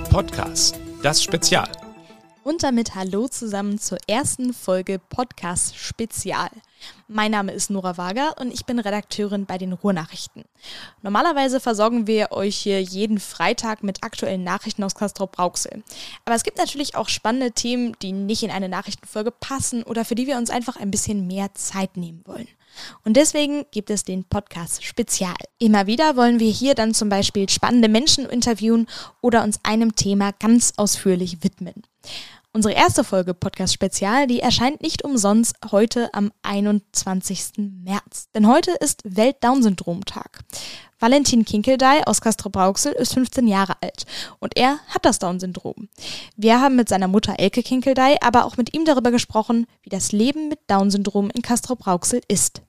Podcast, das Spezial. Und damit hallo zusammen zur ersten Folge Podcast Spezial. Mein Name ist Nora Wager und ich bin Redakteurin bei den Ruhrnachrichten. Normalerweise versorgen wir euch hier jeden Freitag mit aktuellen Nachrichten aus Castrop-Rauxel. Aber es gibt natürlich auch spannende Themen, die nicht in eine Nachrichtenfolge passen oder für die wir uns einfach ein bisschen mehr Zeit nehmen wollen. Und deswegen gibt es den Podcast Spezial. Immer wieder wollen wir hier dann zum Beispiel spannende Menschen interviewen oder uns einem Thema ganz ausführlich widmen. Unsere erste Folge Podcast Spezial, die erscheint nicht umsonst heute am 21. März. Denn heute ist Welt-Down-Syndrom-Tag. Valentin Kinkeldey aus Castrop-Rauxel ist 15 Jahre alt und er hat das Down-Syndrom. Wir haben mit seiner Mutter Elke Kinkeldey aber auch mit ihm darüber gesprochen, wie das Leben mit Down-Syndrom in Castrop-Rauxel ist.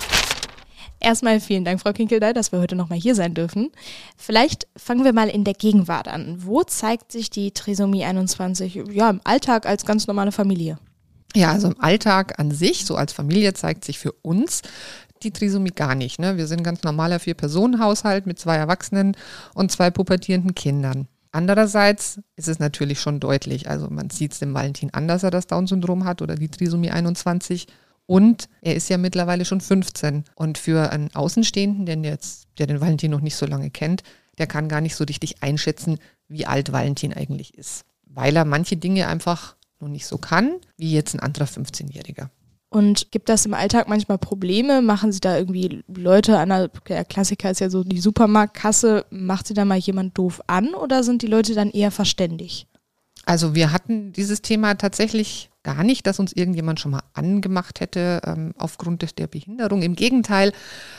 Erstmal vielen Dank, Frau Kinkeldey, dass wir heute nochmal hier sein dürfen. Vielleicht fangen wir mal in der Gegenwart an. Wo zeigt sich die Trisomie 21 im Alltag als ganz normale Familie? Ja, also im Alltag an sich, so als Familie, zeigt sich für uns die Trisomie gar nicht. Ne? Wir sind ein ganz normaler 4-Personen-Haushalt mit 2 Erwachsenen und 2 pubertierenden Kindern. Andererseits ist es natürlich schon deutlich, also man sieht es dem Valentin an, dass er das Down-Syndrom hat oder die Trisomie 21. Und er ist ja mittlerweile schon 15. Und für einen Außenstehenden, der den Valentin noch nicht so lange kennt, der kann gar nicht so richtig einschätzen, wie alt Valentin eigentlich ist. Weil er manche Dinge einfach noch nicht so kann, wie jetzt ein anderer 15-Jähriger. Und gibt das im Alltag manchmal Probleme? Machen Sie da irgendwie Leute an der Klassiker ist ja so die Supermarktkasse, macht Sie da mal jemand doof an oder sind die Leute dann eher verständig? Also wir hatten dieses Thema tatsächlich gar nicht, dass uns irgendjemand schon mal angemacht hätte aufgrund der Behinderung. Im Gegenteil,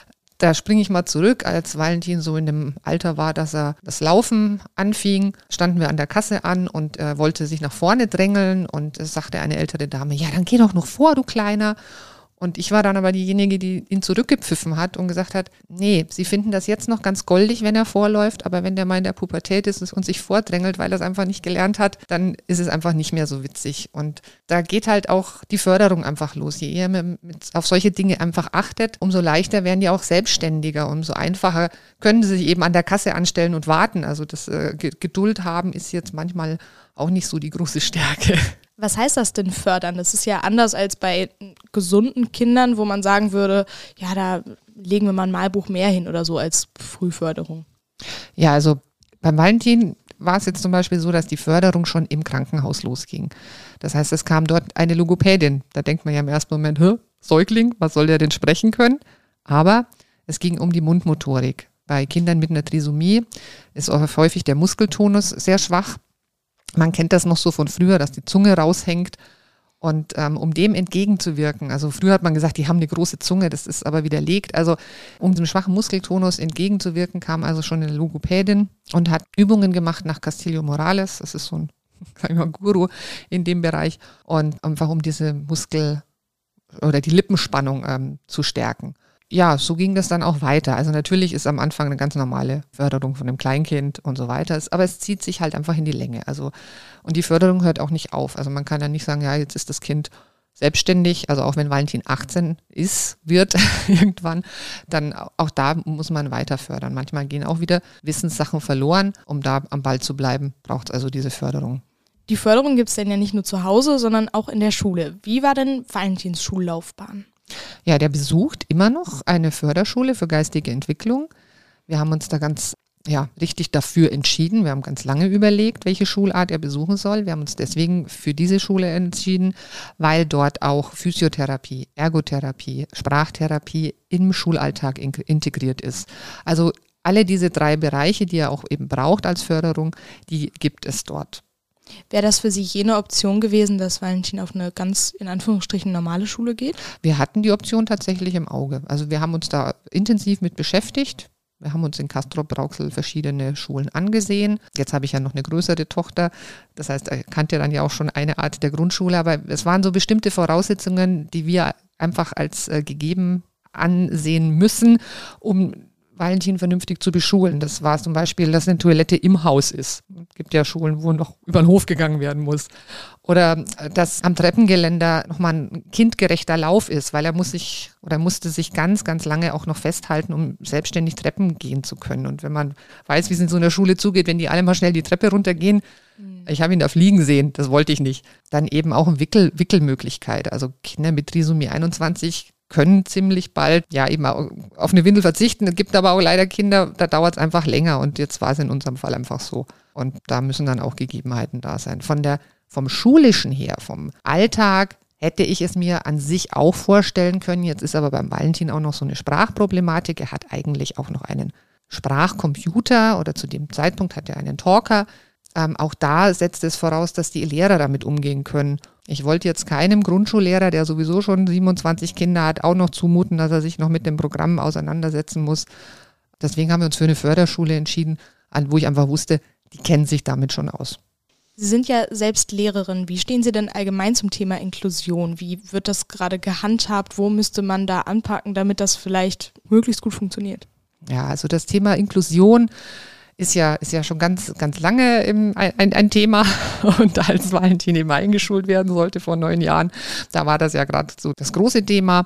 da springe ich mal zurück, als Valentin so in dem Alter war, dass er das Laufen anfing, standen wir an der Kasse an und er wollte sich nach vorne drängeln und es sagte eine ältere Dame, ja dann geh doch noch vor, du Kleiner. Und ich war dann aber diejenige, die ihn zurückgepfiffen hat und gesagt hat, nee, Sie finden das jetzt noch ganz goldig, wenn er vorläuft, aber wenn der mal in der Pubertät ist und sich vordrängelt, weil er es einfach nicht gelernt hat, dann ist es einfach nicht mehr so witzig. Und da geht halt auch die Förderung einfach los. Je eher man auf solche Dinge einfach achtet, umso leichter werden die auch selbstständiger, umso einfacher können sie sich eben an der Kasse anstellen und warten. Also das Geduld haben ist jetzt manchmal auch nicht so die große Stärke. Was heißt das denn fördern? Das ist ja anders als bei gesunden Kindern, wo man sagen würde, ja, da legen wir mal ein Malbuch mehr hin oder so als Frühförderung. Ja, also beim Valentin war es jetzt zum Beispiel so, dass die Förderung schon im Krankenhaus losging. Das heißt, es kam dort eine Logopädin. Da denkt man ja im ersten Moment, Säugling, was soll der denn sprechen können? Aber es ging um die Mundmotorik. Bei Kindern mit einer Trisomie ist auch häufig der Muskeltonus sehr schwach. Man kennt das noch so von früher, dass die Zunge raushängt und um dem entgegenzuwirken, also früher hat man gesagt, die haben eine große Zunge, das ist aber widerlegt, also um dem schwachen Muskeltonus entgegenzuwirken, kam also schon eine Logopädin und hat Übungen gemacht nach Castillo Morales, das ist so ein Guru in dem Bereich und einfach um diese Muskel- oder die Lippenspannung zu stärken. Ja, so ging das dann auch weiter. Also natürlich ist am Anfang eine ganz normale Förderung von einem Kleinkind und so weiter. Aber es zieht sich halt einfach in die Länge. Also, und die Förderung hört auch nicht auf. Also man kann ja nicht sagen, ja, jetzt ist das Kind selbstständig. Also auch wenn Valentin 18 wird irgendwann, dann auch da muss man weiter fördern. Manchmal gehen auch wieder Wissenssachen verloren. Um da am Ball zu bleiben, braucht es also diese Förderung. Die Förderung gibt es denn ja nicht nur zu Hause, sondern auch in der Schule. Wie war denn Valentins Schullaufbahn? Ja, der besucht immer noch eine Förderschule für geistige Entwicklung. Wir haben uns da ganz richtig dafür entschieden. Wir haben ganz lange überlegt, welche Schulart er besuchen soll. Wir haben uns deswegen für diese Schule entschieden, weil dort auch Physiotherapie, Ergotherapie, Sprachtherapie im Schulalltag integriert ist. Also alle diese 3 Bereiche, die er auch eben braucht als Förderung, die gibt es dort. Wäre das für Sie jene Option gewesen, dass Valentin auf eine ganz, in Anführungsstrichen, normale Schule geht? Wir hatten die Option tatsächlich im Auge. Also wir haben uns da intensiv mit beschäftigt. Wir haben uns in Castrop-Rauxel verschiedene Schulen angesehen. Jetzt habe ich ja noch eine größere Tochter. Das heißt, er kannte dann ja auch schon eine Art der Grundschule. Aber es waren so bestimmte Voraussetzungen, die wir einfach als gegeben ansehen müssen, um Valentin vernünftig zu beschulen. Das war zum Beispiel, dass eine Toilette im Haus ist. Es gibt ja Schulen, wo noch über den Hof gegangen werden muss. Oder dass am Treppengeländer nochmal ein kindgerechter Lauf ist, weil er musste sich ganz, ganz lange auch noch festhalten, um selbstständig Treppen gehen zu können. Und wenn man weiß, wie es in so einer Schule zugeht, wenn die alle mal schnell die Treppe runtergehen, ich habe ihn da fliegen sehen, das wollte ich nicht. Dann eben auch eine Wickelmöglichkeit. Also Kinder mit Trisomie 21 können ziemlich bald eben auf eine Windel verzichten. Es gibt aber auch leider Kinder, da dauert es einfach länger und jetzt war es in unserem Fall einfach so. Und da müssen dann auch Gegebenheiten da sein. Vom Schulischen her, vom Alltag hätte ich es mir an sich auch vorstellen können. Jetzt ist aber beim Valentin auch noch so eine Sprachproblematik. Er hat eigentlich auch noch einen Sprachcomputer oder zu dem Zeitpunkt hat er einen Talker. Auch da setzt es voraus, dass die Lehrer damit umgehen können. Ich wollte jetzt keinem Grundschullehrer, der sowieso schon 27 Kinder hat, auch noch zumuten, dass er sich noch mit dem Programm auseinandersetzen muss. Deswegen haben wir uns für eine Förderschule entschieden, wo ich einfach wusste, die kennen sich damit schon aus. Sie sind ja selbst Lehrerin. Wie stehen Sie denn allgemein zum Thema Inklusion? Wie wird das gerade gehandhabt? Wo müsste man da anpacken, damit das vielleicht möglichst gut funktioniert? Ja, also das Thema Inklusion ist ja schon ganz, ganz lange ein Thema. Und als Valentin eben eingeschult werden sollte vor 9 Jahren, da war das ja gerade so das große Thema.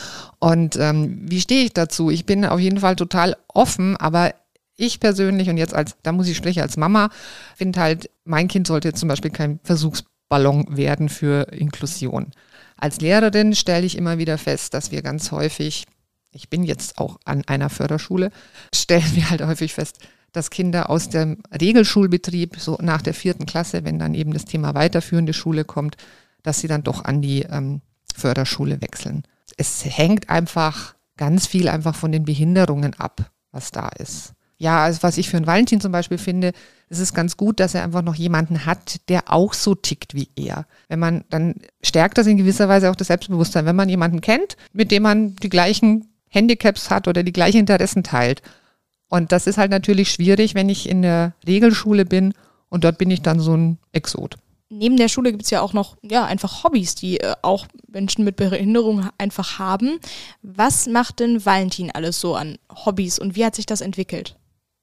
Und wie stehe ich dazu? Ich bin auf jeden Fall total offen, aber ich persönlich und jetzt da muss ich sprechen als Mama, finde halt, mein Kind sollte jetzt zum Beispiel kein Versuchsballon werden für Inklusion. Als Lehrerin stelle ich immer wieder fest, dass wir ganz häufig, ich bin jetzt auch an einer Förderschule, stellen wir halt häufig fest, dass Kinder aus dem Regelschulbetrieb, so nach der 4. Klasse, wenn dann eben das Thema weiterführende Schule kommt, dass sie dann doch an die Förderschule wechseln. Es hängt einfach ganz viel einfach von den Behinderungen ab, was da ist. Ja, also was ich für einen Valentin zum Beispiel finde, es ist ganz gut, dass er einfach noch jemanden hat, der auch so tickt wie er. Dann stärkt das in gewisser Weise auch das Selbstbewusstsein, wenn man jemanden kennt, mit dem man die gleichen Handicaps hat oder die gleichen Interessen teilt. Und das ist halt natürlich schwierig, wenn ich in der Regelschule bin und dort bin ich dann so ein Exot. Neben der Schule gibt es ja auch noch einfach Hobbys, die auch Menschen mit Behinderung einfach haben. Was macht denn Valentin alles so an Hobbys und wie hat sich das entwickelt?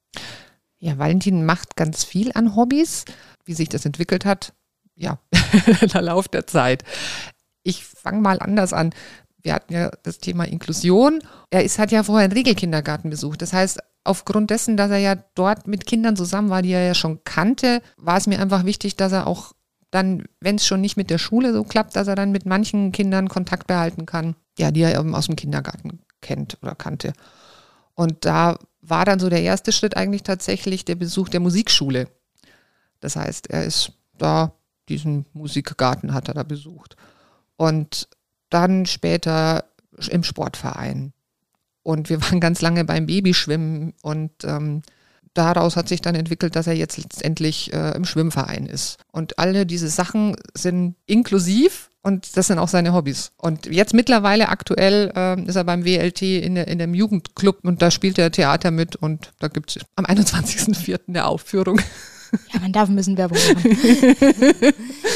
Ja, Valentin macht ganz viel an Hobbys. Wie sich das entwickelt hat, ja, der Lauf der Zeit. Ich fange mal anders an. Wir hatten ja das Thema Inklusion. Hat ja vorher einen Regelkindergarten besucht. Das heißt, aufgrund dessen, dass er ja dort mit Kindern zusammen war, die er ja schon kannte, war es mir einfach wichtig, dass er auch dann, wenn es schon nicht mit der Schule so klappt, dass er dann mit manchen Kindern Kontakt behalten kann, ja, die er eben aus dem Kindergarten kennt oder kannte. Und da war dann so der erste Schritt eigentlich tatsächlich der Besuch der Musikschule. Das heißt, er ist da, diesen Musikgarten hat er da besucht. Und dann später im Sportverein. Und wir waren ganz lange beim Babyschwimmen und daraus hat sich dann entwickelt, dass er jetzt letztendlich im Schwimmverein ist. Und alle diese Sachen sind inklusiv und das sind auch seine Hobbys. Und jetzt mittlerweile aktuell ist er beim WLT in dem Jugendclub und da spielt er Theater mit und da gibt es am 21.04. eine Aufführung. Ja, man darf ein bisschen Werbung machen.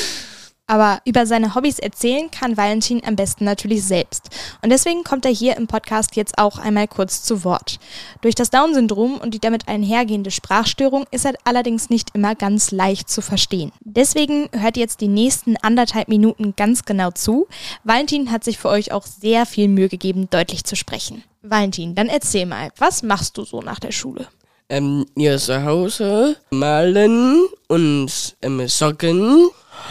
Aber über seine Hobbys erzählen kann Valentin am besten natürlich selbst. Und deswegen kommt er hier im Podcast jetzt auch einmal kurz zu Wort. Durch das Down-Syndrom und die damit einhergehende Sprachstörung ist er allerdings nicht immer ganz leicht zu verstehen. Deswegen hört jetzt die nächsten 1,5 Minuten ganz genau zu. Valentin hat sich für euch auch sehr viel Mühe gegeben, deutlich zu sprechen. Valentin, dann erzähl mal, was machst du so nach der Schule? Hier zu Hause malen und Socken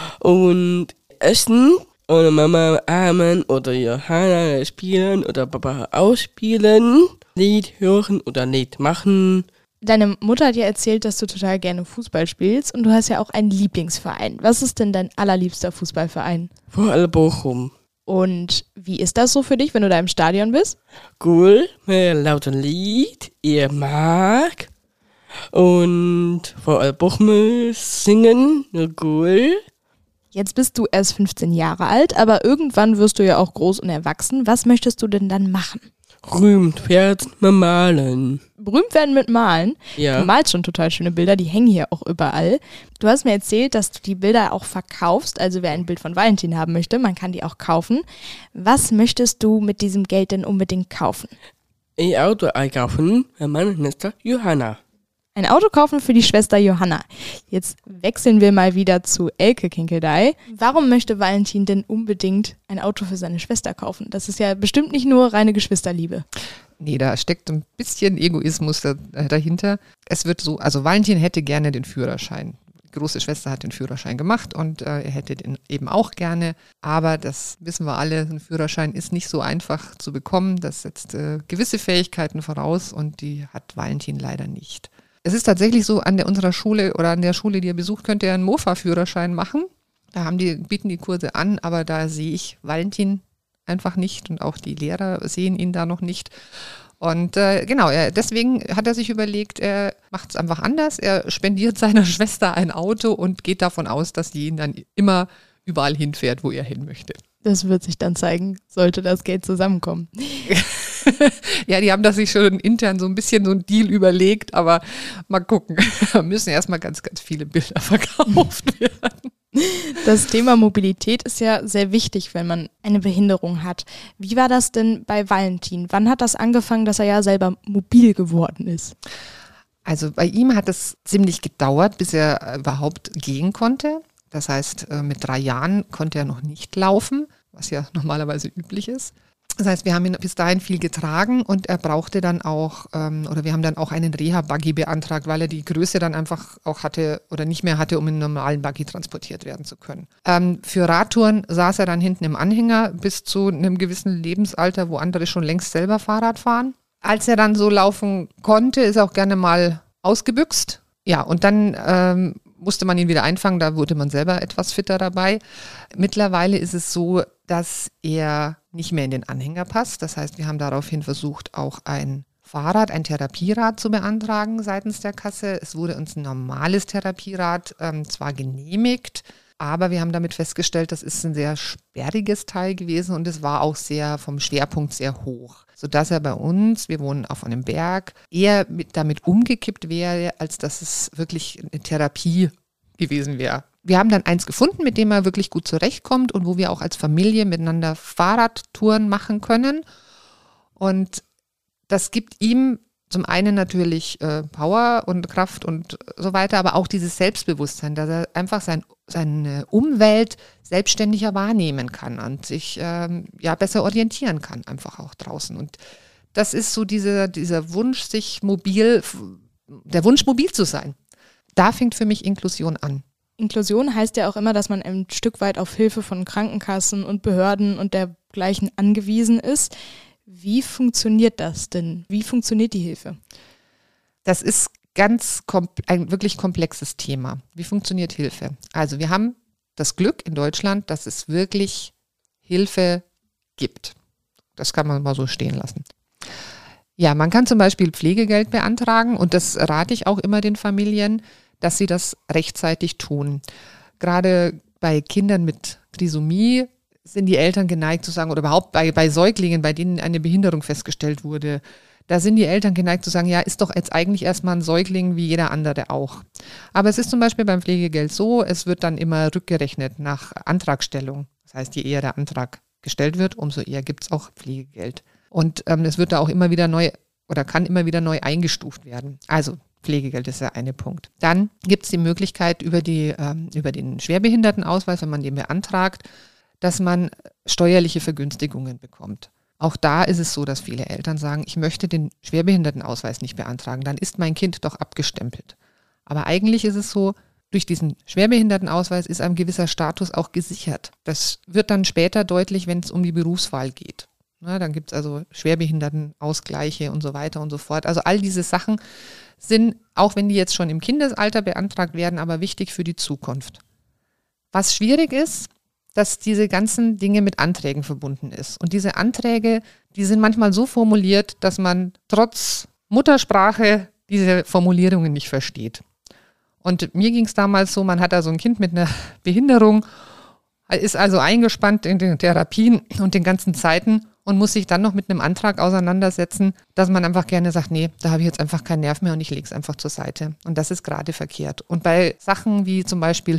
und essen oder Mama armen oder Johanna spielen oder Papa ausspielen, Lied hören oder Lied machen. Deine Mutter hat ja erzählt, dass du total gerne Fußball spielst und du hast ja auch einen Lieblingsverein. Was ist denn dein allerliebster Fußballverein? VfL Bochum. Und wie ist das so für dich, wenn du da im Stadion bist? Cool, mit lautem Lied, ihr mag. Und VfL Bochum singen, cool. Jetzt bist du erst 15 Jahre alt, aber irgendwann wirst du ja auch groß und erwachsen. Was möchtest du denn dann machen? Berühmt werden mit Malen. Berühmt werden mit Malen? Ja. Du malst schon total schöne Bilder, die hängen hier auch überall. Du hast mir erzählt, dass du die Bilder auch verkaufst, also wer ein Bild von Valentin haben möchte, man kann die auch kaufen. Was möchtest du mit diesem Geld denn unbedingt kaufen? ein Auto einkaufen für meine Schwester Johanna. Ein Auto kaufen für die Schwester Johanna. Jetzt wechseln wir mal wieder zu Elke Kinkeldey. Warum möchte Valentin denn unbedingt ein Auto für seine Schwester kaufen? Das ist ja bestimmt nicht nur reine Geschwisterliebe. Nee, da steckt ein bisschen Egoismus dahinter. Es wird so, also Valentin hätte gerne den Führerschein. Die große Schwester hat den Führerschein gemacht und er hätte den eben auch gerne. Aber das wissen wir alle, ein Führerschein ist nicht so einfach zu bekommen. Das setzt gewisse Fähigkeiten voraus und die hat Valentin leider nicht. Es ist tatsächlich so, unserer Schule oder an der Schule, die ihr besucht, könnt ihr einen Mofa-Führerschein machen. Da bieten die Kurse an, aber da sehe ich Valentin einfach nicht und auch die Lehrer sehen ihn da noch nicht. Und deswegen hat er sich überlegt, er macht es einfach anders. Er spendiert seiner Schwester ein Auto und geht davon aus, dass sie ihn dann immer überall hinfährt, wo er hin möchte. Das wird sich dann zeigen, sollte das Geld zusammenkommen. Ja, die haben das sich schon intern so ein bisschen so ein Deal überlegt, aber mal gucken. Da müssen erstmal ganz, ganz viele Bilder verkauft werden. Das Thema Mobilität ist ja sehr wichtig, wenn man eine Behinderung hat. Wie war das denn bei Valentin? Wann hat das angefangen, dass er ja selber mobil geworden ist? Also bei ihm hat es ziemlich gedauert, bis er überhaupt gehen konnte. Das heißt, mit 3 Jahren konnte er noch nicht laufen, was ja normalerweise üblich ist. Das heißt, wir haben ihn bis dahin viel getragen und er brauchte dann auch, wir haben dann auch einen Reha-Buggy beantragt, weil er die Größe dann einfach auch hatte oder nicht mehr hatte, um in einen normalen Buggy transportiert werden zu können. Für Radtouren saß er dann hinten im Anhänger bis zu einem gewissen Lebensalter, wo andere schon längst selber Fahrrad fahren. Als er dann so laufen konnte, ist er auch gerne mal ausgebüxt. Ja, und dann musste man ihn wieder einfangen, da wurde man selber etwas fitter dabei. Mittlerweile ist es so, dass er nicht mehr in den Anhänger passt. Das heißt, wir haben daraufhin versucht, auch ein Fahrrad, ein Therapierad zu beantragen seitens der Kasse. Es wurde uns ein normales Therapierad zwar genehmigt, aber wir haben damit festgestellt, das ist ein sehr sperriges Teil gewesen und es war auch sehr vom Schwerpunkt sehr hoch, sodass er bei uns, wir wohnen auf einem Berg, eher damit umgekippt wäre, als dass es wirklich eine Therapie gewesen wäre. Wir haben dann eins gefunden, mit dem er wirklich gut zurechtkommt und wo wir auch als Familie miteinander Fahrradtouren machen können. Und das gibt ihm zum einen natürlich Power und Kraft und so weiter, aber auch dieses Selbstbewusstsein, dass er einfach seine Umwelt selbstständiger wahrnehmen kann und sich besser orientieren kann, einfach auch draußen. Und das ist so dieser Wunsch, der Wunsch, mobil zu sein. Da fängt für mich Inklusion an. Inklusion heißt ja auch immer, dass man ein Stück weit auf Hilfe von Krankenkassen und Behörden und dergleichen angewiesen ist. Wie funktioniert das denn? Wie funktioniert die Hilfe? Das ist ein wirklich komplexes Thema. Wie funktioniert Hilfe? Also wir haben das Glück in Deutschland, dass es wirklich Hilfe gibt. Das kann man mal so stehen lassen. Ja, man kann zum Beispiel Pflegegeld beantragen und das rate ich auch immer den Familien, dass sie das rechtzeitig tun. Gerade bei Kindern mit Trisomie sind die Eltern geneigt zu sagen, oder überhaupt bei Säuglingen, bei denen eine Behinderung festgestellt wurde, da sind die Eltern geneigt zu sagen, ja, ist doch jetzt eigentlich erstmal ein Säugling wie jeder andere auch. Aber es ist zum Beispiel beim Pflegegeld so, es wird dann immer rückgerechnet nach Antragstellung. Das heißt, je eher der Antrag gestellt wird, umso eher gibt es auch Pflegegeld. Und es wird da auch immer wieder neu oder kann immer wieder neu eingestuft werden. Also Pflegegeld ist der eine Punkt. Dann gibt es die Möglichkeit über den Schwerbehindertenausweis, wenn man den beantragt, dass man steuerliche Vergünstigungen bekommt. Auch da ist es so, dass viele Eltern sagen, ich möchte den Schwerbehindertenausweis nicht beantragen, dann ist mein Kind doch abgestempelt. Aber eigentlich ist es so, durch diesen Schwerbehindertenausweis ist ein gewisser Status auch gesichert. Das wird dann später deutlich, wenn es um die Berufswahl geht. Na, dann gibt es also Schwerbehindertenausgleiche und so weiter und so fort. Also all diese Sachen sind, auch wenn die jetzt schon im Kindesalter beantragt werden, aber wichtig für die Zukunft. Was schwierig ist, dass diese ganzen Dinge mit Anträgen verbunden ist. Und diese Anträge, die sind manchmal so formuliert, dass man trotz Muttersprache diese Formulierungen nicht versteht. Und mir ging es damals so, man hat da so ein Kind mit einer Behinderung, ist also eingespannt in den Therapien und den ganzen Zeiten und muss sich dann noch mit einem Antrag auseinandersetzen, dass man einfach gerne sagt, nee, da habe ich jetzt einfach keinen Nerv mehr und ich lege es einfach zur Seite. Und das ist gerade verkehrt. Und bei Sachen wie zum Beispiel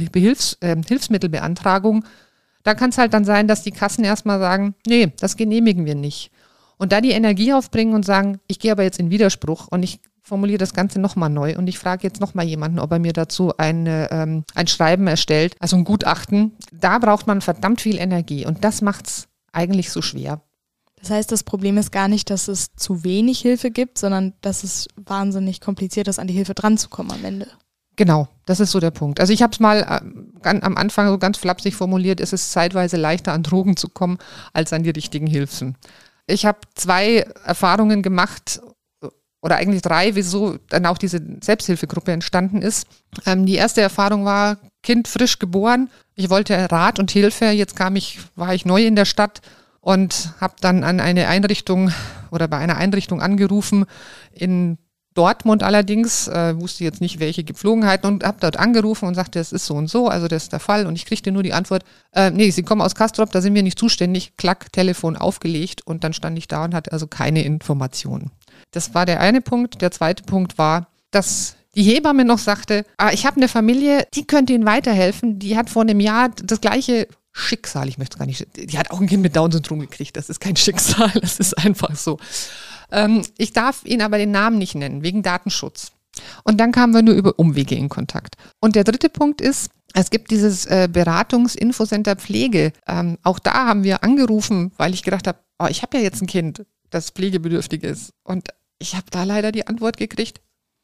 Hilfsmittelbeantragung, da kann es halt dann sein, dass die Kassen erstmal sagen, nee, das genehmigen wir nicht. Und da die Energie aufbringen und sagen, ich gehe aber jetzt in Widerspruch und ich formuliere das Ganze nochmal neu und ich frage jetzt nochmal jemanden, ob er mir dazu ein Schreiben erstellt, also ein Gutachten. Da braucht man verdammt viel Energie und das macht es eigentlich so schwer. Das heißt, das Problem ist gar nicht, dass es zu wenig Hilfe gibt, sondern dass es wahnsinnig kompliziert ist, an die Hilfe dran zu kommen am Ende. Genau, das ist so der Punkt. Also ich habe es mal am Anfang so ganz flapsig formuliert, es ist zeitweise leichter an Drogen zu kommen, als an die richtigen Hilfen. Ich habe 2 Erfahrungen gemacht, oder eigentlich 3, wieso dann auch diese Selbsthilfegruppe entstanden ist. Die erste Erfahrung war, Kind frisch geboren. Ich wollte Rat und Hilfe. Jetzt war ich neu in der Stadt und habe dann an eine Einrichtung oder bei einer Einrichtung angerufen, in Dortmund allerdings, wusste jetzt nicht, welche Gepflogenheiten und habe dort angerufen und sagte, das ist so und so, also das ist der Fall. Und ich kriegte nur die Antwort, nee, Sie kommen aus Castrop, da sind wir nicht zuständig. Klack, Telefon aufgelegt und dann stand ich da und hatte also keine Informationen. Das war der eine Punkt. Der zweite Punkt war, dass die Hebamme noch sagte, ich habe eine Familie, die könnte Ihnen weiterhelfen. Die hat vor einem Jahr das gleiche Schicksal, ich möchte es gar nicht, die hat auch ein Kind mit Down-Syndrom gekriegt. Das ist kein Schicksal, das ist einfach so. Ich darf Ihnen aber den Namen nicht nennen, wegen Datenschutz. Und dann kamen wir nur über Umwege in Kontakt. Und der dritte Punkt ist, es gibt dieses Beratungs-Infocenter Pflege. Auch da haben wir angerufen, weil ich gedacht habe, ich habe ja jetzt ein Kind, das pflegebedürftig ist. Und ich habe da leider die Antwort gekriegt,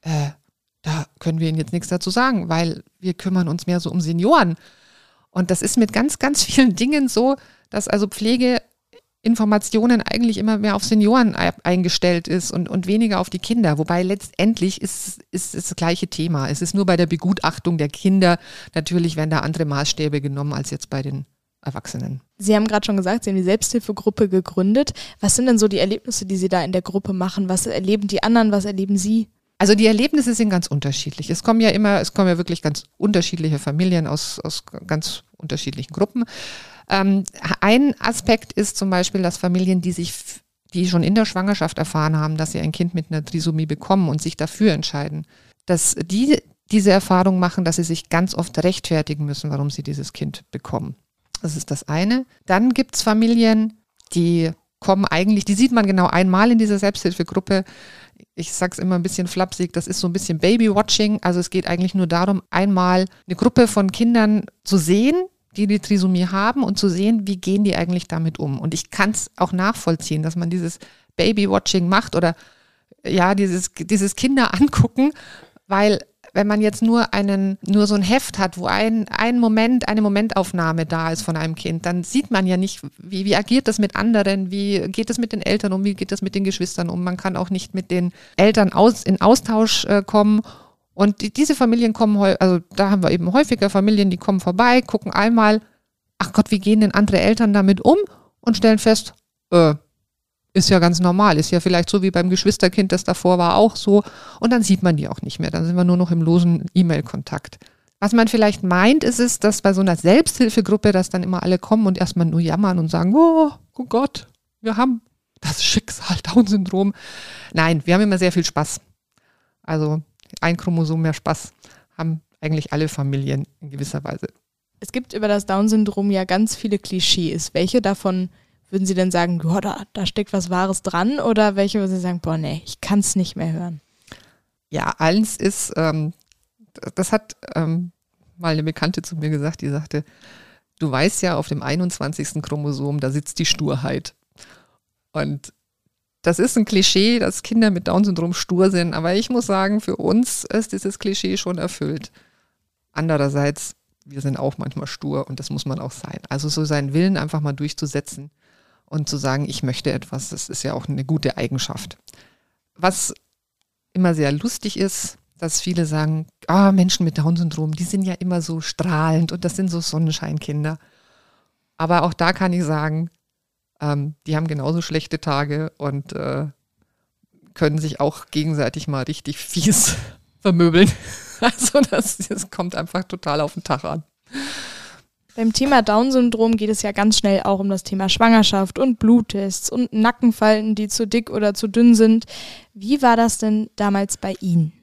da können wir Ihnen jetzt nichts dazu sagen, weil wir kümmern uns mehr so um Senioren. Und das ist mit ganz, ganz vielen Dingen so, dass also Pflegeinformationen eigentlich immer mehr auf Senioren eingestellt ist und weniger auf die Kinder. Wobei letztendlich ist das gleiche Thema. Es ist nur bei der Begutachtung der Kinder, natürlich werden da andere Maßstäbe genommen als jetzt bei den Erwachsenen. Sie haben gerade schon gesagt, Sie haben die Selbsthilfegruppe gegründet. Was sind denn so die Erlebnisse, die Sie da in der Gruppe machen? Was erleben die anderen, was erleben Sie? Also die Erlebnisse sind ganz unterschiedlich. Es kommen ja wirklich ganz unterschiedliche Familien aus ganz unterschiedlichen Gruppen. Ein Aspekt ist zum Beispiel, dass Familien, die schon in der Schwangerschaft erfahren haben, dass sie ein Kind mit einer Trisomie bekommen und sich dafür entscheiden, dass die diese Erfahrung machen, dass sie sich ganz oft rechtfertigen müssen, warum sie dieses Kind bekommen. Das ist das eine. Dann gibt es Familien, die sieht man genau einmal in dieser Selbsthilfegruppe. Ich sage es immer ein bisschen flapsig, das ist so ein bisschen Baby-Watching. Also es geht eigentlich nur darum, einmal eine Gruppe von Kindern zu sehen, die Trisomie haben und zu sehen, wie gehen die eigentlich damit um. Und ich kann es auch nachvollziehen, dass man dieses Baby-Watching macht oder ja, dieses Kinder angucken, weil wenn man jetzt nur so ein Heft hat, wo eine Momentaufnahme da ist von einem Kind, dann sieht man ja nicht, wie agiert das mit anderen, wie geht es mit den Eltern um, wie geht das mit den Geschwistern um. Man kann auch nicht mit den Eltern in Austausch kommen. Und diese Familien kommen, also da haben wir eben häufiger Familien, die kommen vorbei, gucken einmal, ach Gott, wie gehen denn andere Eltern damit um und stellen fest, ist ja ganz normal, ist ja vielleicht so wie beim Geschwisterkind, das davor war, auch so. Und dann sieht man die auch nicht mehr, dann sind wir nur noch im losen E-Mail-Kontakt. Was man vielleicht meint, ist es, dass bei so einer Selbsthilfegruppe, dass dann immer alle kommen und erstmal nur jammern und sagen, oh Gott, wir haben das Schicksal, Down-Syndrom. Nein, wir haben immer sehr viel Spaß. Also ein Chromosom mehr Spaß haben eigentlich alle Familien in gewisser Weise. Es gibt über das Down-Syndrom ja ganz viele Klischees. Welche davon würden Sie denn sagen, boah, da steckt was Wahres dran? Oder welche würden Sie sagen, boah, nee, ich kann es nicht mehr hören? Ja, eins ist, das hat mal eine Bekannte zu mir gesagt, die sagte, du weißt ja, auf dem 21. Chromosom, da sitzt die Sturheit. Und das ist ein Klischee, dass Kinder mit Down-Syndrom stur sind. Aber ich muss sagen, für uns ist dieses Klischee schon erfüllt. Andererseits, wir sind auch manchmal stur und das muss man auch sein. Also so seinen Willen einfach mal durchzusetzen und zu sagen, ich möchte etwas, das ist ja auch eine gute Eigenschaft. Was immer sehr lustig ist, dass viele sagen, Menschen mit Down-Syndrom, die sind ja immer so strahlend und das sind so Sonnenscheinkinder. Aber auch da kann ich sagen, die haben genauso schlechte Tage und können sich auch gegenseitig mal richtig fies vermöbeln. Also das kommt einfach total auf den Tag an. Beim Thema Down-Syndrom geht es ja ganz schnell auch um das Thema Schwangerschaft und Bluttests und Nackenfalten, die zu dick oder zu dünn sind. Wie war das denn damals bei Ihnen?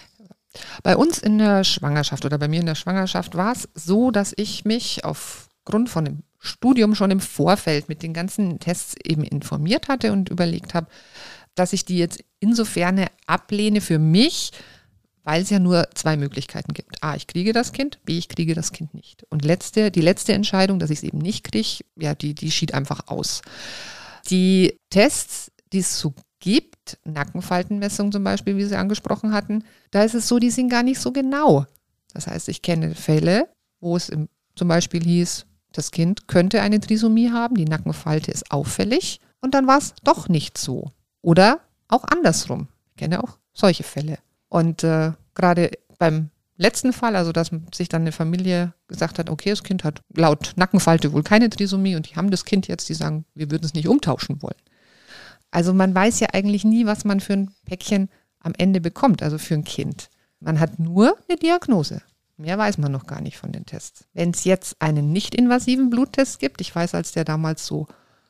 Bei uns in der Schwangerschaft oder bei mir in der Schwangerschaft war es so, dass ich mich aufgrund von dem Studium schon im Vorfeld mit den ganzen Tests eben informiert hatte und überlegt habe, dass ich die jetzt insofern ablehne für mich, weil es ja nur 2 Möglichkeiten gibt. A, ich kriege das Kind, B, ich kriege das Kind nicht. Und die letzte Entscheidung, dass ich es eben nicht kriege, ja, die schied einfach aus. Die Tests, die es so gibt, Nackenfaltenmessung zum Beispiel, wie Sie angesprochen hatten, da ist es so, die sind gar nicht so genau. Das heißt, ich kenne Fälle, wo es zum Beispiel hieß, das Kind könnte eine Trisomie haben, die Nackenfalte ist auffällig und dann war es doch nicht so. Oder auch andersrum. Ich kenne auch solche Fälle. Und gerade beim letzten Fall, also dass sich dann eine Familie gesagt hat, okay, das Kind hat laut Nackenfalte wohl keine Trisomie und die haben das Kind jetzt, die sagen, wir würden es nicht umtauschen wollen. Also man weiß ja eigentlich nie, was man für ein Päckchen am Ende bekommt, also für ein Kind. Man hat nur eine Diagnose. Mehr weiß man noch gar nicht von den Tests. Wenn es jetzt einen nicht-invasiven Bluttest gibt, ich weiß, als der damals so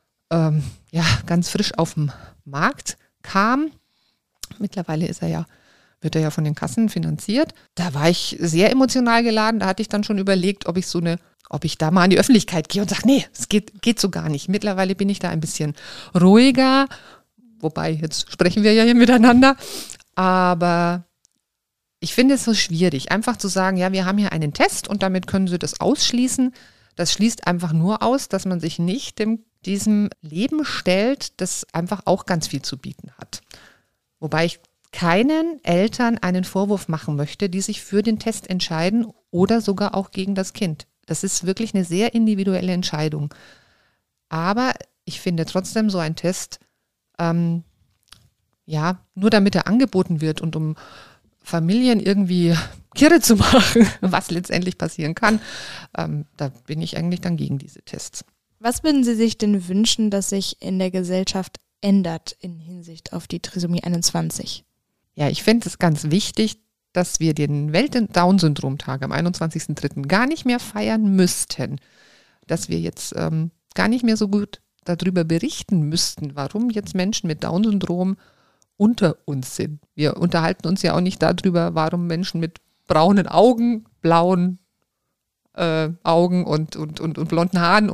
ganz frisch auf den Markt kam, mittlerweile wird er ja von den Kassen finanziert, da war ich sehr emotional geladen, da hatte ich dann schon überlegt, ob ich da mal an die Öffentlichkeit gehe und sage, nee, es geht so gar nicht. Mittlerweile bin ich da ein bisschen ruhiger, wobei jetzt sprechen wir ja hier miteinander, aber ich finde es so schwierig, einfach zu sagen, ja, wir haben hier einen Test und damit können Sie das ausschließen. Das schließt einfach nur aus, dass man sich nicht diesem Leben stellt, das einfach auch ganz viel zu bieten hat. Wobei ich keinen Eltern einen Vorwurf machen möchte, die sich für den Test entscheiden oder sogar auch gegen das Kind. Das ist wirklich eine sehr individuelle Entscheidung. Aber ich finde trotzdem so ein Test, nur damit er angeboten wird und um Familien irgendwie kirre zu machen, was letztendlich passieren kann, da bin ich eigentlich dann gegen diese Tests. Was würden Sie sich denn wünschen, dass sich in der Gesellschaft ändert in Hinsicht auf die Trisomie 21? Ja, ich finde es ganz wichtig, dass wir den Welt-Down-Syndrom-Tag am 21.03. gar nicht mehr feiern müssten. Dass wir jetzt gar nicht mehr so gut darüber berichten müssten, warum jetzt Menschen mit Down-Syndrom unter uns sind. Wir unterhalten uns ja auch nicht darüber, warum Menschen mit braunen Augen, blauen Augen und blonden Haaren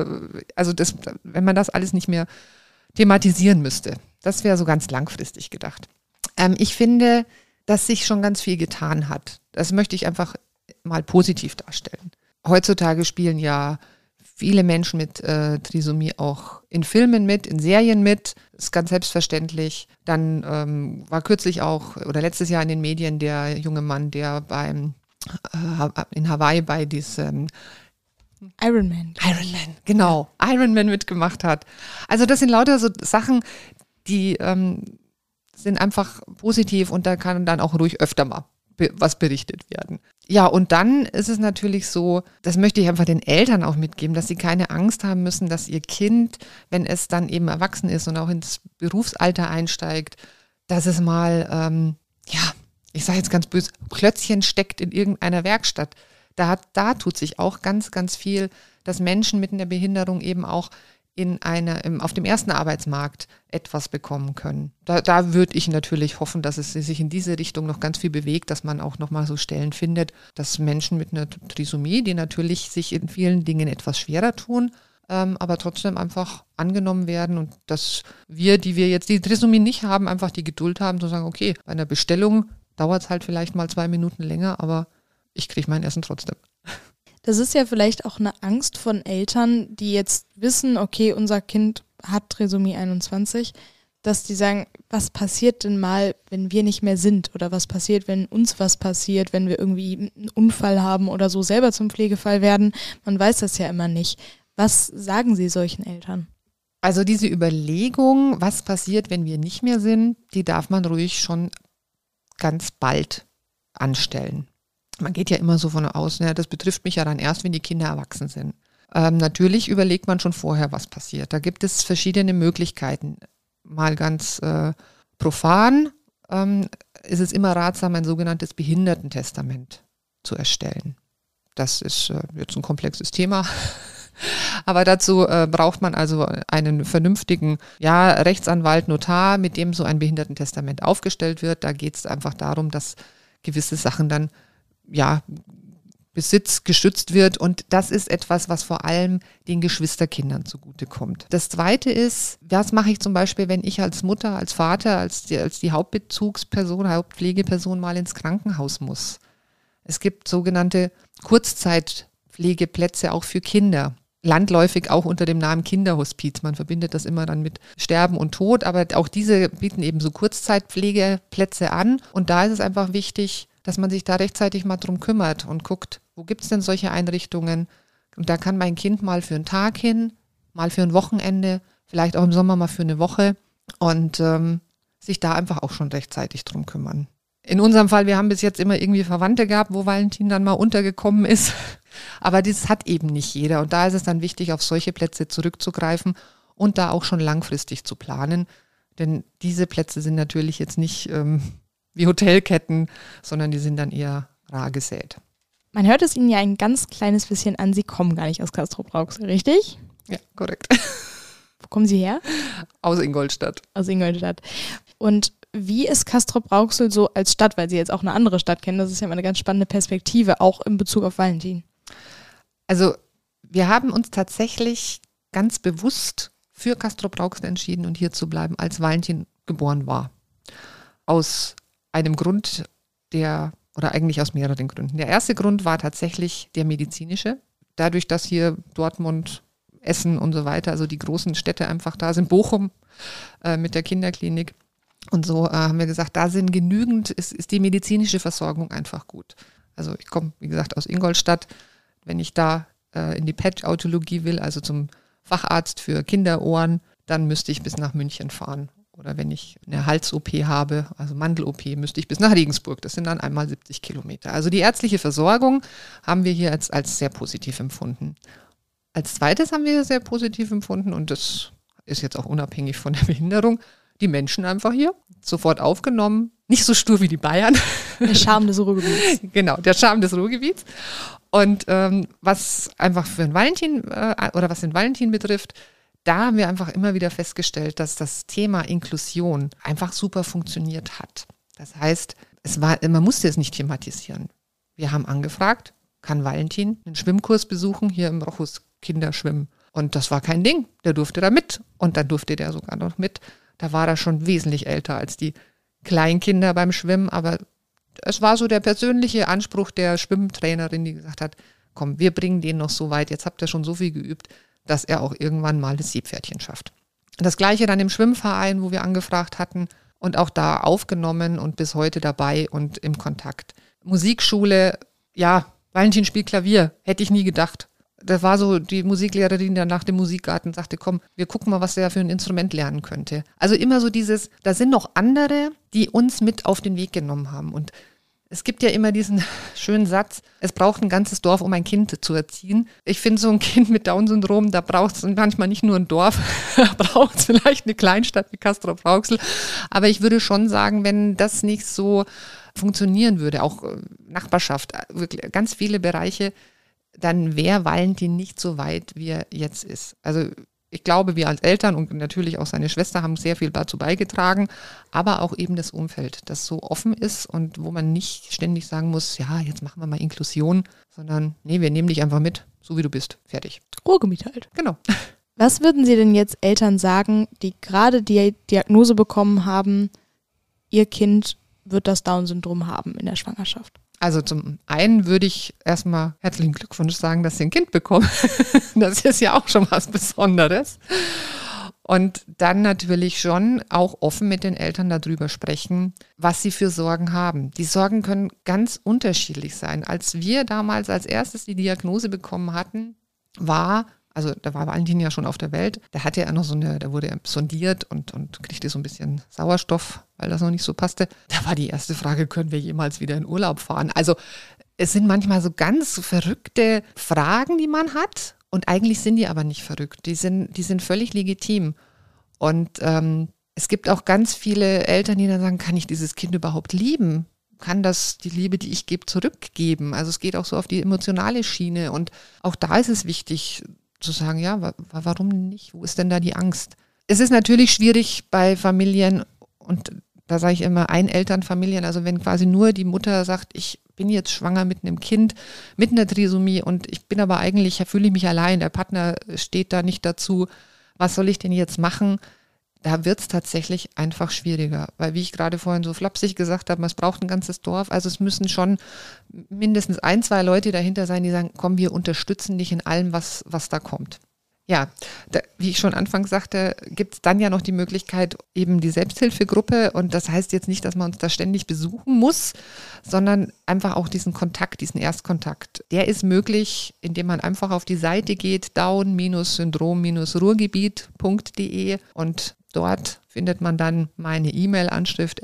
wenn man das alles nicht mehr thematisieren müsste. Das wäre so ganz langfristig gedacht. Ich finde, dass sich schon ganz viel getan hat. Das möchte ich einfach mal positiv darstellen. Heutzutage spielen ja viele Menschen mit Trisomie auch in Filmen mit, in Serien mit. Das ist ganz selbstverständlich. Dann war kürzlich auch oder letztes Jahr in den Medien der junge Mann, der in Hawaii bei diesem Ironman, genau. Ironman mitgemacht hat. Also das sind lauter so Sachen, die sind einfach positiv und da kann dann auch ruhig öfter mal was berichtet werden. Ja, und dann ist es natürlich so, das möchte ich einfach den Eltern auch mitgeben, dass sie keine Angst haben müssen, dass ihr Kind, wenn es dann eben erwachsen ist und auch ins Berufsalter einsteigt, dass es mal, ich sage jetzt ganz böse, Klötzchen steckt in irgendeiner Werkstatt. Da tut sich auch ganz, ganz viel, dass Menschen mit einer Behinderung eben auch auf dem ersten Arbeitsmarkt etwas bekommen können. Da würde ich natürlich hoffen, dass es sich in diese Richtung noch ganz viel bewegt, dass man auch nochmal so Stellen findet, dass Menschen mit einer Trisomie, die natürlich sich in vielen Dingen etwas schwerer tun, aber trotzdem einfach angenommen werden und dass wir, die jetzt die Trisomie nicht haben, einfach die Geduld haben zu sagen, okay, bei einer Bestellung dauert es halt vielleicht mal 2 Minuten länger, aber ich kriege mein Essen trotzdem. Das ist ja vielleicht auch eine Angst von Eltern, die jetzt wissen, okay, unser Kind hat Trisomie 21, dass die sagen, was passiert denn mal, wenn wir nicht mehr sind? Oder was passiert, wenn uns was passiert, wenn wir irgendwie einen Unfall haben oder so selber zum Pflegefall werden? Man weiß das ja immer nicht. Was sagen Sie solchen Eltern? Also diese Überlegung, was passiert, wenn wir nicht mehr sind, die darf man ruhig schon ganz bald anstellen. Man geht ja immer so von außen, ja, das betrifft mich ja dann erst, wenn die Kinder erwachsen sind. Natürlich überlegt man schon vorher, was passiert. Da gibt es verschiedene Möglichkeiten. Mal ganz profan ist es immer ratsam, ein sogenanntes Behindertentestament zu erstellen. Das ist jetzt ein komplexes Thema. Aber dazu braucht man also einen vernünftigen Rechtsanwalt, Notar, mit dem so ein Behindertentestament aufgestellt wird. Da geht es einfach darum, dass gewisse Sachen dann Besitz geschützt wird. Und das ist etwas, was vor allem den Geschwisterkindern zugutekommt. Das Zweite ist, was mache ich zum Beispiel, wenn ich als Mutter, als Vater, als die Hauptbezugsperson, Hauptpflegeperson mal ins Krankenhaus muss. Es gibt sogenannte Kurzzeitpflegeplätze auch für Kinder. Landläufig auch unter dem Namen Kinderhospiz. Man verbindet das immer dann mit Sterben und Tod, aber auch diese bieten eben so Kurzzeitpflegeplätze an. Und da ist es einfach wichtig, dass man sich da rechtzeitig mal drum kümmert und guckt, wo gibt es denn solche Einrichtungen? Und da kann mein Kind mal für einen Tag hin, mal für ein Wochenende, vielleicht auch im Sommer mal für eine Woche und sich da einfach auch schon rechtzeitig drum kümmern. In unserem Fall, wir haben bis jetzt immer irgendwie Verwandte gehabt, wo Valentin dann mal untergekommen ist. Aber das hat eben nicht jeder. Und da ist es dann wichtig, auf solche Plätze zurückzugreifen und da auch schon langfristig zu planen. Denn diese Plätze sind natürlich jetzt nicht wie Hotelketten, sondern die sind dann eher rar gesät. Man hört es Ihnen ja ein ganz kleines bisschen an, Sie kommen gar nicht aus Castrop-Rauxel, richtig? Ja, korrekt. Wo kommen Sie her? Aus Ingolstadt. Aus Ingolstadt. Und wie ist Castrop-Rauxel so als Stadt, weil Sie jetzt auch eine andere Stadt kennen? Das ist ja immer eine ganz spannende Perspektive, auch in Bezug auf Valentin. Also wir haben uns tatsächlich ganz bewusst für Castrop-Rauxel entschieden und hier zu bleiben, als Valentin geboren war. Aus einem Grund, oder eigentlich aus mehreren Gründen. Der erste Grund war tatsächlich der medizinische. Dadurch, dass hier Dortmund, Essen und so weiter, also die großen Städte einfach da sind, Bochum mit der Kinderklinik. Und so haben wir gesagt, da sind genügend, ist die medizinische Versorgung einfach gut. Also ich komme, wie gesagt, aus Ingolstadt. Wenn ich da in die PET-Autologie will, also zum Facharzt für Kinderohren, dann müsste ich bis nach München fahren. Oder wenn ich eine Hals-OP habe, also Mandel-OP, müsste ich bis nach Regensburg. Das sind dann einmal 70 Kilometer. Also die ärztliche Versorgung haben wir hier als sehr positiv empfunden. Als zweites haben wir sehr positiv empfunden, und das ist jetzt auch unabhängig von der Behinderung, die Menschen einfach hier sofort aufgenommen. Nicht so stur wie die Bayern. Der Charme des Ruhrgebiets. Genau, der Charme des Ruhrgebiets. Und was einfach für den Valentin was den Valentin betrifft, da haben wir einfach immer wieder festgestellt, dass das Thema Inklusion einfach super funktioniert hat. Das heißt, man musste es nicht thematisieren. Wir haben angefragt, kann Valentin einen Schwimmkurs besuchen, hier im Rochus Kinderschwimmen. Und das war kein Ding, der durfte da mit. Und dann durfte der sogar noch mit. Da war er schon wesentlich älter als die Kleinkinder beim Schwimmen. Aber es war so der persönliche Anspruch der Schwimmtrainerin, die gesagt hat, komm, wir bringen den noch so weit, jetzt habt ihr schon so viel geübt, dass er auch irgendwann mal das Seepferdchen schafft. Das Gleiche dann im Schwimmverein, wo wir angefragt hatten und auch da aufgenommen und bis heute dabei und im Kontakt. Musikschule, ja, Valentin spielt Klavier, hätte ich nie gedacht. Das war so die Musiklehrerin, die dann nach dem Musikgarten sagte, komm, wir gucken mal, was er für ein Instrument lernen könnte. Also immer so dieses, da sind noch andere, die uns mit auf den Weg genommen haben. Und es gibt ja immer diesen schönen Satz, es braucht ein ganzes Dorf, um ein Kind zu erziehen. Ich finde, so ein Kind mit Down-Syndrom, da braucht es manchmal nicht nur ein Dorf, da braucht es vielleicht eine Kleinstadt wie Castrop-Rauxel. Aber ich würde schon sagen, wenn das nicht so funktionieren würde, auch Nachbarschaft, wirklich ganz viele Bereiche, dann wäre Valentin nicht so weit, wie er jetzt ist. Also ich glaube, wir als Eltern und natürlich auch seine Schwester haben sehr viel dazu beigetragen, aber auch eben das Umfeld, das so offen ist und wo man nicht ständig sagen muss, ja, jetzt machen wir mal Inklusion, sondern nee, wir nehmen dich einfach mit, so wie du bist, fertig. Ruhrgebiet halt. Genau. Was würden Sie denn jetzt Eltern sagen, die gerade die Diagnose bekommen haben, ihr Kind wird das Down-Syndrom haben in der Schwangerschaft? Also zum einen würde ich erstmal herzlichen Glückwunsch sagen, dass sie ein Kind bekommen. Das ist ja auch schon was Besonderes. Und dann natürlich schon auch offen mit den Eltern darüber sprechen, was sie für Sorgen haben. Die Sorgen können ganz unterschiedlich sein. Als wir damals als erstes die Diagnose bekommen hatten, da war Valentin ja schon auf der Welt, da hatte er noch da wurde er sondiert und kriegte so ein bisschen Sauerstoff, weil das noch nicht so passte. Da war die erste Frage, können wir jemals wieder in Urlaub fahren? Also es sind manchmal so ganz verrückte Fragen, die man hat, und eigentlich sind die aber nicht verrückt. Die sind völlig legitim. Und es gibt auch ganz viele Eltern, die dann sagen, kann ich dieses Kind überhaupt lieben? Kann das die Liebe, die ich gebe, zurückgeben? Also es geht auch so auf die emotionale Schiene. Und auch da ist es wichtig zu sagen, ja, warum nicht? Wo ist denn da die Angst? Es ist natürlich schwierig bei Familien, und da sage ich immer Einelternfamilien, also wenn quasi nur die Mutter sagt, ich bin jetzt schwanger mit einem Kind, mit einer Trisomie und ich bin aber eigentlich, fühle ich mich allein, der Partner steht da nicht dazu, was soll ich denn jetzt machen? Da wird es tatsächlich einfach schwieriger, weil wie ich gerade vorhin so flapsig gesagt habe, es braucht ein ganzes Dorf, also es müssen schon mindestens 1, 2 Leute dahinter sein, die sagen, komm, wir unterstützen dich in allem, was da kommt. Ja, wie ich schon anfangs sagte, gibt es dann ja noch die Möglichkeit, eben die Selbsthilfegruppe und das heißt jetzt nicht, dass man uns da ständig besuchen muss, sondern einfach auch diesen Kontakt, diesen Erstkontakt. Der ist möglich, indem man einfach auf die Seite geht, down-syndrom-ruhrgebiet.de und dort findet man dann meine E-Mail-Anschrift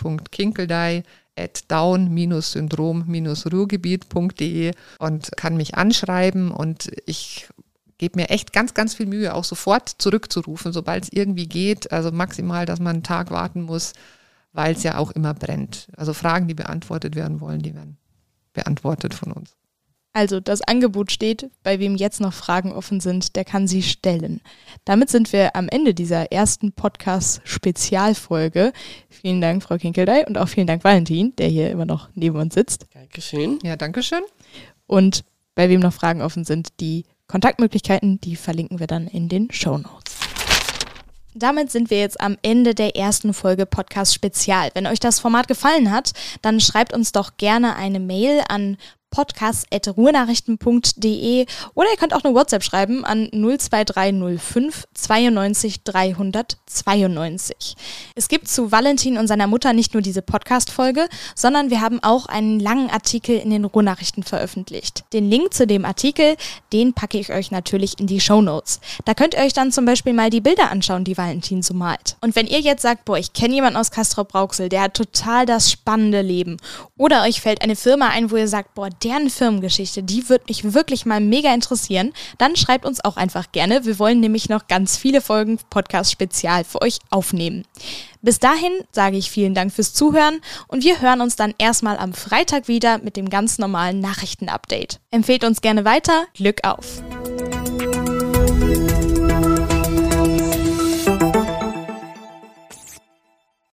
elke.kinkeldey@down-syndrom-ruhrgebiet.de und kann mich anschreiben und ich gebe mir echt ganz, ganz viel Mühe, auch sofort zurückzurufen, sobald es irgendwie geht. Also maximal, dass man einen Tag warten muss, weil es ja auch immer brennt. Also Fragen, die beantwortet werden wollen, die werden beantwortet von uns. Also das Angebot steht, bei wem jetzt noch Fragen offen sind, der kann sie stellen. Damit sind wir am Ende dieser ersten Podcast-Spezialfolge. Vielen Dank, Frau Kinkeldey, und auch vielen Dank, Valentin, der hier immer noch neben uns sitzt. Dankeschön. Ja, dankeschön. Und bei wem noch Fragen offen sind, die Kontaktmöglichkeiten, die verlinken wir dann in den Shownotes. Damit sind wir jetzt am Ende der ersten Folge Podcast Spezial. Wenn euch das Format gefallen hat, dann schreibt uns doch gerne eine Mail an podcast@ruhrnachrichten.de oder ihr könnt auch eine WhatsApp schreiben an 02305 92 392. Es gibt zu Valentin und seiner Mutter nicht nur diese Podcast-Folge, sondern wir haben auch einen langen Artikel in den Ruhrnachrichten veröffentlicht. Den Link zu dem Artikel, den packe ich euch natürlich in die Shownotes. Da könnt ihr euch dann zum Beispiel mal die Bilder anschauen, die Valentin so malt. Und wenn ihr jetzt sagt, boah, ich kenne jemanden aus Castrop-Rauxel, der hat total das spannende Leben, oder euch fällt eine Firma ein, wo ihr sagt, boah, deren Firmengeschichte, die würde mich wirklich mal mega interessieren, dann schreibt uns auch einfach gerne. Wir wollen nämlich noch ganz viele Folgen Podcast Spezial für euch aufnehmen. Bis dahin sage ich vielen Dank fürs Zuhören und wir hören uns dann erstmal am Freitag wieder mit dem ganz normalen Nachrichtenupdate. Empfehlt uns gerne weiter. Glück auf!